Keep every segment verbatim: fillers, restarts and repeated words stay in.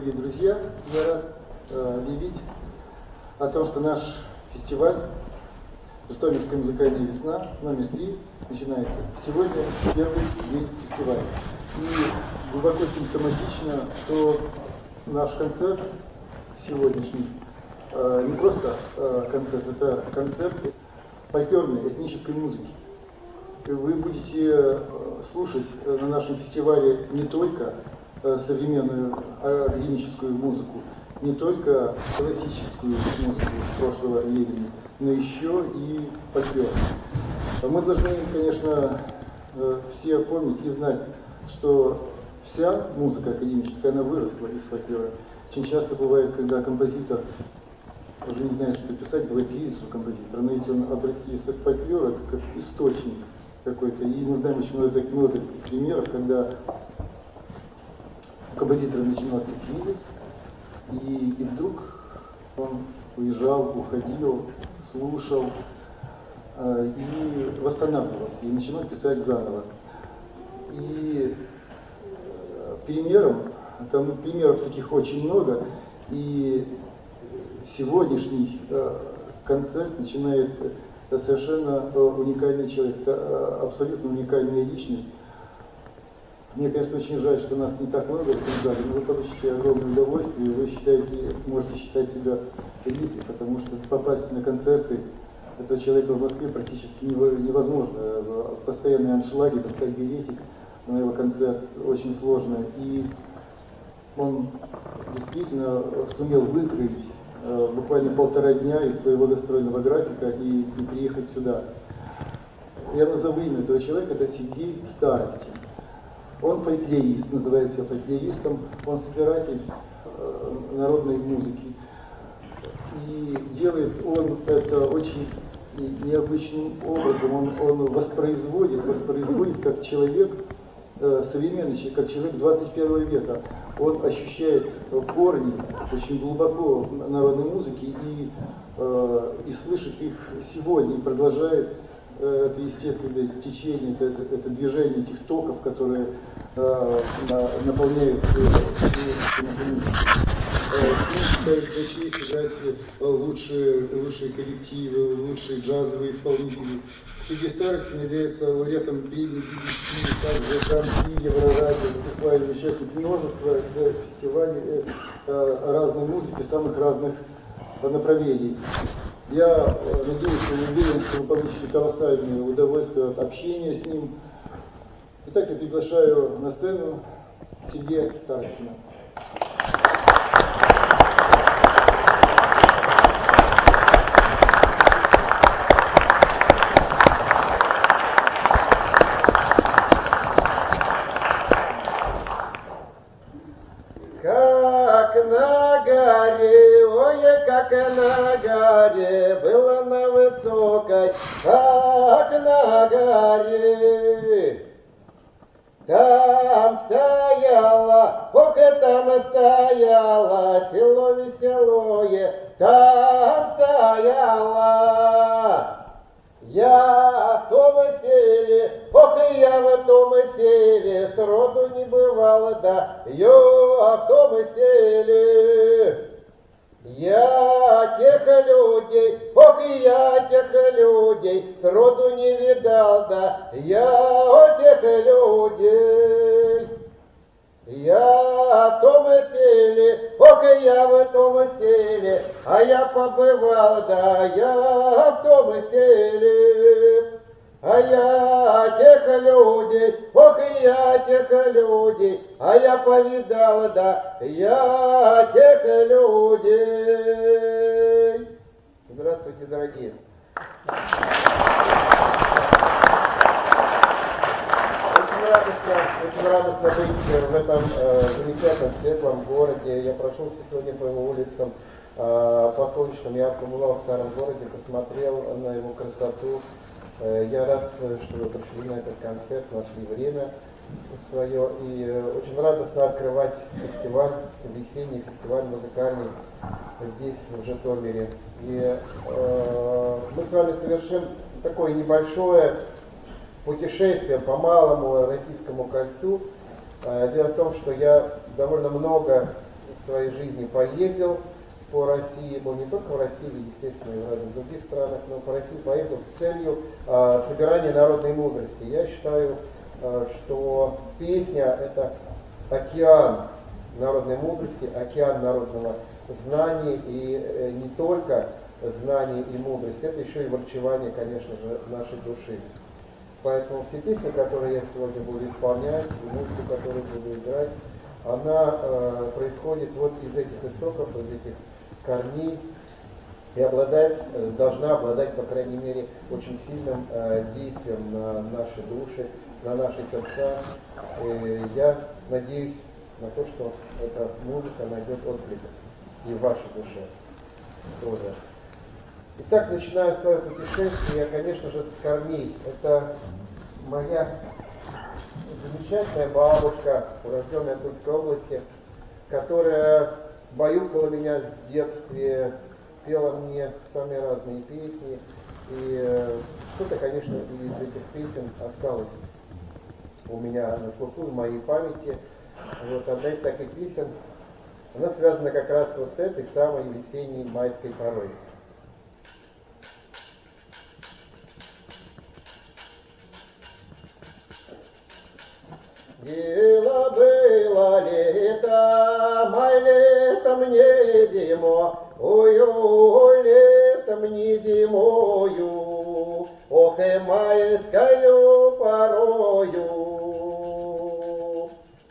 дорогие друзья! Я рад э, объявить о том, что наш фестиваль «Житомирская музыкальная весна» номер три начинается. Сегодня первый день фестиваля. И глубоко симптоматично, что наш концерт сегодняшний э, не просто э, концерт, это концерт фольклорной этнической музыки. Вы будете слушать на нашем фестивале не только современную академическую музыку, не только классическую музыку прошлого времени, но еще и фольклор. Мы должны, конечно, все помнить и знать, что вся музыка академическая, она выросла из фольклора. Очень часто бывает, когда композитор уже не знает, что писать, бывает кризис у композитора, но если он обратится к фольклору, это как источник какой-то. И мы знаем очень много, много примеров, когда у композитора начинался кризис, и, и вдруг он уезжал, уходил, слушал э, и восстанавливался, и начинал писать заново. И э, примером, там примеров таких очень много, и сегодняшний э, концерт начинает э, совершенно э, уникальный человек, э, абсолютно уникальная личность. Мне, конечно, очень жаль, что нас не так много в этом зале, но вы получите огромное удовольствие, и вы считаете, можете считать себя элитой, потому что попасть на концерты этого человека в Москве практически невозможно. Постоянные аншлаги, достать билетик на его концерт очень сложно. И он действительно сумел выкроить э, буквально полтора дня из своего гастрольного графика и, и приехать сюда. Я назову имя этого человека, это Сергей Старостин. Он фольклорист, называет себя фольклористом, он собиратель э, народной музыки. И делает он это очень необычным образом, он, он воспроизводит, воспроизводит как человек э, современный, как человек двадцать первого века. Он ощущает корни очень глубоко народной музыки и, э, и слышит их сегодня, и продолжает э, это естественное течение, это, это, это движение этих токов, которые э, на, наполняют начались играть лучшие, лучшие коллективы, лучшие джазовые исполнители. Сергей Старостин является лауреатом премии би би си, также Гран-при Еврорадио, заслуженный участник множества фестивалей разной музыки, самых разных направлений. Я надеюсь и уверен, что вы получите колоссальное удовольствие от общения с ним. Итак, я приглашаю на сцену Сергея Старостина. На горе, ой, как на горе, было на высокой, как на горе. Там стояла, ох, и там стояла, село веселое, там стояла. Я в том селе, ох, и я в том селе, сроду не бывало, да, я в том селе. Я тех людей, ох, и я тех людей, сроду не видал, да, я тех людей. Я в том селе, ох, и я в том селе, а я побывал, да, я в том селе. А я тех людей, ох, и я тех людей, а я повидал, да, я тех людей. Здравствуйте, дорогие. Очень радостно, очень радостно быть в этом э, замечательном, светлом городе. Я прошелся сегодня по его улицам, э, по солнечным. Я побывал в старом городе, посмотрел на его красоту. Э, я рад, что вы пришли на этот концерт, нашли время свое. И э, очень радостно открывать фестиваль, весенний фестиваль музыкальный здесь, в Житомире. И э, мы с вами совершим такое небольшое путешествие по Малому Российскому кольцу. Дело в том, что я довольно много в своей жизни поездил по России, был не только в России, естественно, и в разных других странах, но по России поездил с целью э, собирания народной мудрости. Я считаю, э, что песня — это океан народной мудрости, океан народного знания, и э, не только знания и мудрость, это еще и врачевание, конечно же, нашей души. Поэтому все песни, которые я сегодня буду исполнять, и музыку, которую буду играть, она э, происходит вот из этих истоков, из этих корней, и обладать, э, должна обладать, по крайней мере, очень сильным э, действием на наши души, на наши сердца. И я надеюсь на то, что эта музыка найдет отклик и в вашей душе тоже. Итак, начинаю свое путешествие, я, конечно же, с корней. Это моя замечательная бабушка, урожденная Тульской области, которая баюкала меня с детства, пела мне самые разные песни. И что-то, конечно, из этих песен осталось у меня на слуху, в моей памяти. Вот одна из таких песен, она связана как раз вот с этой самой весенней майской порой. Было-было лето, май летом не зимо, ой-ой, летом не зимою, ох и майскою порою.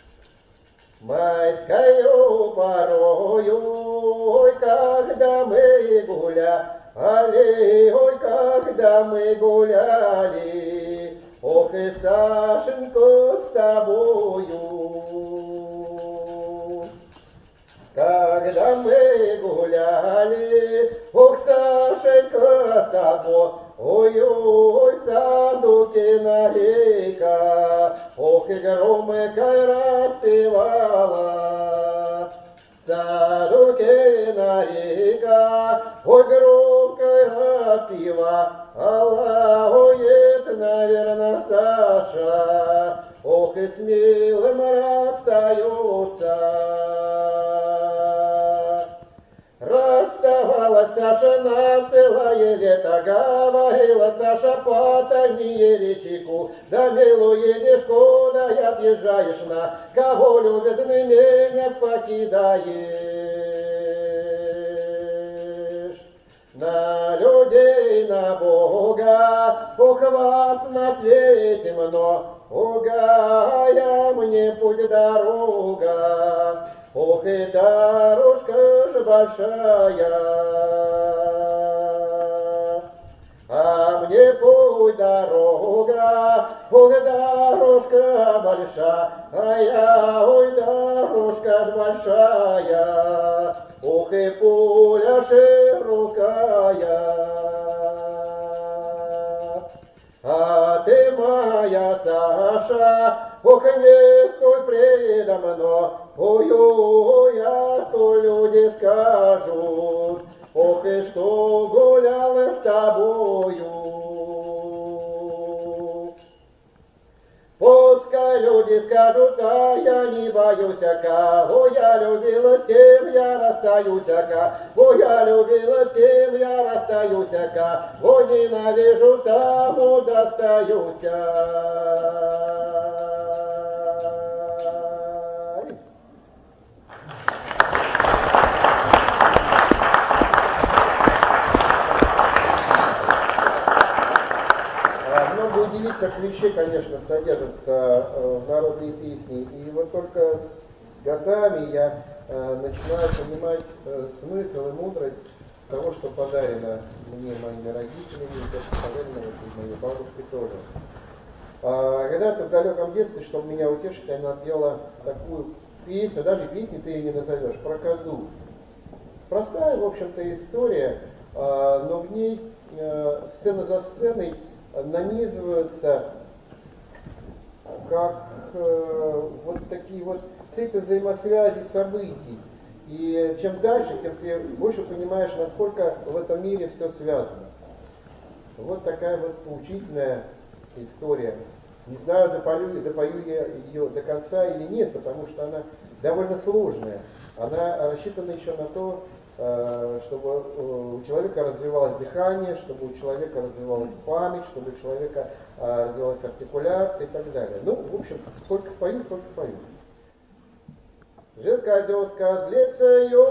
Майскою порою, ой, когда мы гуляли, ой, когда мы гуляли, ох и Сашенька с тобою. Когда мы гуляли, ох, Сашенька с тобой, ой-ой, Садукина река, ох и громко распевала. Садукина река, ой, громко распевала, ой, это, наверное, Саша, ох и смелым расстается. Расставалась Саша на целое лето, говорила Саша, потони речику, да милую едешь, куда отъезжаешь на, кого любит, меня покидаешь. На людей, на Бога, ох, вас на свете много, я мне путь дорога, ох и дорожка ж большая, а мне путь дорога, ох, дорожка большая, ой, дорожка ж большая, ох и пуля широкая. А ты, моя Саша, ох, не стой предо мной, ой-ой, а то люди скажут, ох, и что гуляла с тобою. Пускай люди скажут, а я не боюсь, кого я любила, с тем я расстаюсь, кого я любила, с тем я расстаюсь, кого ненавижу, тому достаюсь. Много удивительных вещей, конечно, содержатся в народной песне. И вот только с годами я начинаю понимать смысл и мудрость того, что подарено мне моими родителями, и то, что подарено вот моей бабушке тоже. Когда-то в далеком детстве, чтобы меня утешить, она пела такую песню, даже песни ты ее не назовешь, про козу. Простая, в общем-то, история, но в ней сцена за сценой нанизываются как э, вот такие вот цепи взаимосвязи событий. И чем дальше, тем ты больше понимаешь, насколько в этом мире все связано. Вот такая вот поучительная история. Не знаю, допою, допою я ее до конца или нет, потому что она довольно сложная. Она рассчитана еще на то, чтобы у человека развивалось дыхание, чтобы у человека развивалась память, чтобы у человека развивалась артикуляция и так далее. Ну, в общем, сколько спою, сколько спою. Жил козел с козлицею,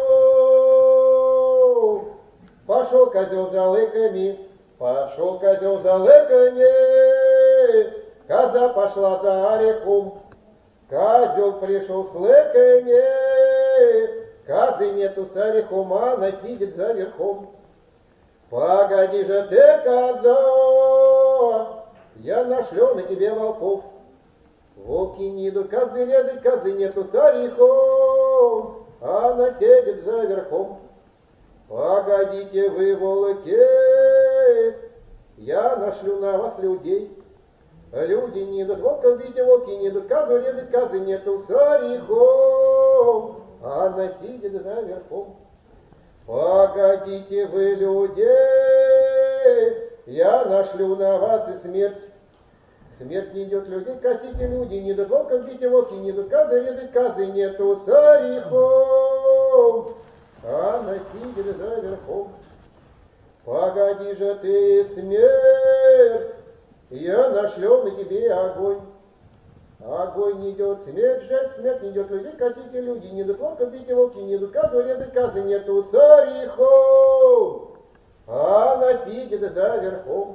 пошел козел за лыками, пошел козел за лыками, коза пошла за орехом, козел пришел с лыками, козы нету с орехом, она сидит за верхом. Погоди же ты, коза, я нашлю на тебе волков. Волки не идут, козы резать, козы нету с орехом, она сидит за верхом. Погодите вы, волки, я нашлю на вас людей. Люди не идут, волков бить, волки не идут, козу резать, козы нету с орехом, она сидит за верхом. Погодите вы, людей, я нашлю на вас и смерть. Смерть не идет, людей косите, люди не идут, волков бить, волки не идут, козы резать, козы нету с орехом, она сидит за верхом. Погоди же ты, смерть, я нашлю на тебе огонь. Огонь не идет, смерть жертв, смерть не идет, людей косите, люди не идут, волков бить, волки не идут, козу резать, козы нету с орехом, она сидит за верхом.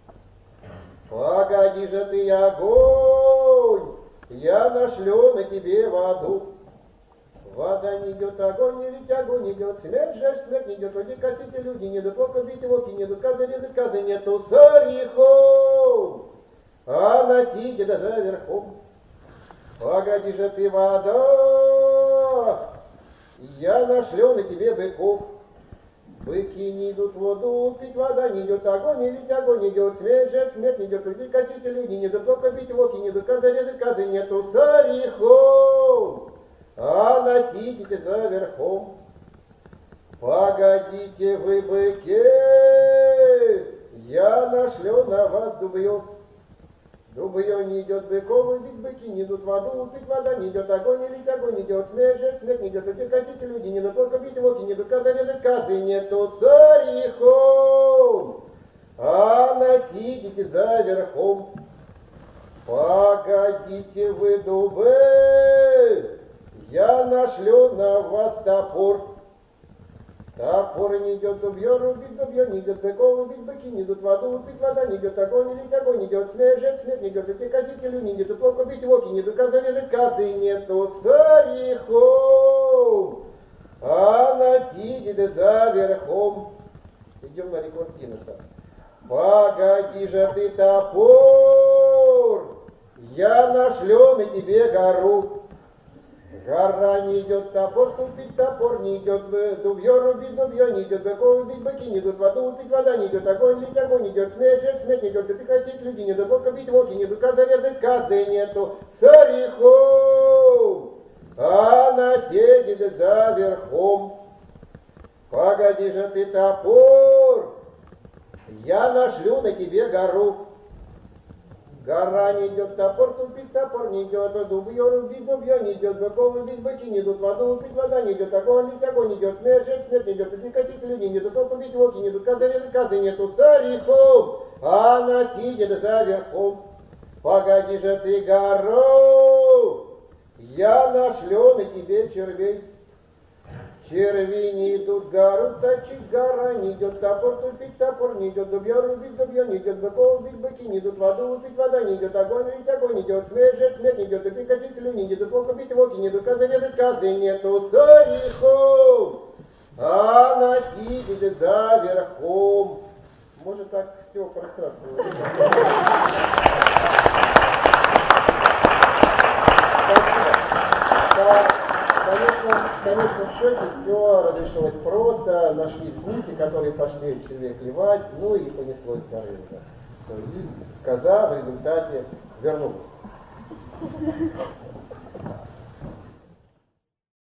Погоди же ты, огонь, я нашлю на тебе воду. Вода не идет, огонь не ведь, огонь не идет, смерть жертв, смерть не идет, людей косите, люди не идут, волков бить, волки не идут, козы резать, козы нету с орехом, она сидит за верхом. Погоди же ты, вода, я нашлю на тебе быков. Быки не идут воду пить, вода не идет, огонь не лить, огонь не идет, смерть жертв, смерть не идет, люди косите, люди не идут, волка бить, волки не идут, козы резать, козы нету с орехом, она сидите за верхом. Погодите вы, быки, я нашлю на вас дубьев. Дубье не идет, быков убить, быки не идут, воду упить, вода не идет, огонь не лить, огонь не идет, смерть жертв, смерть не идет, люди косите, люди не идут, волка бить, волки не идут, козы резать, козы нету с орехом, она сидите за верхом. Погодите вы, дубы, я нашлю на вас топор. Топор не идет, дубье рубить, дубье не идет, быков убить, быки не идут, воду упить, вода не идет, огонь не лить, огонь не идет, смерть жертв, смерть не идет, люди косите, люди не идут, волк убить, волки не идут, козы резать, козы нету с орехом, она сидит за верхом. Идем на рекорд Гиннесса. Погоди же ты, топор, я нашлю на тебе гору. Гора не идет, топор ступить, топор не идет, дубье рубить, дубье не идет, быков убить, быки не идут, воду упить, вода не идет, огонь лить, огонь не идет, смерть жертв, смерть не идет, люди косить, люди не идут, волка бить, волки не идут, козы резать, козы нету с орехом, она сидит за верхом. Погоди же ты, топор, я нашлю на тебе гору. Гора не идет, топор тупить, топор не идет, дубье рубить, дубье не идет, быков убить, быки не идут, воду упить, вода не идет, огонь лить, огонь не идет, смерть жертв, смерть не идет, люди косить, люди не идут, волк убить, волки не идут, козы резать, козы нету с орехом, она сидит за верхом. Погоди же ты, гору, я нашлю на тебе червей. Черви не идут, гору точить, гора не идет, топор тупить, топор не идет, дубье рубить, дубье не идет, быков убить, быки не идут, воду упить, вода не идет, огонь лить, огонь не идет, смерть жертв, смерть не идет, люди косить, люди не идут, волк убить, волки не идут, козы резать, козы нету с орехом, она сидит за верхом. Может так все пространство. Конечно, конечно, в счете все разрешилось просто, нашлись гуси, которые пошли червей клевать, ну и понеслось по рынку. И коза в результате вернулась.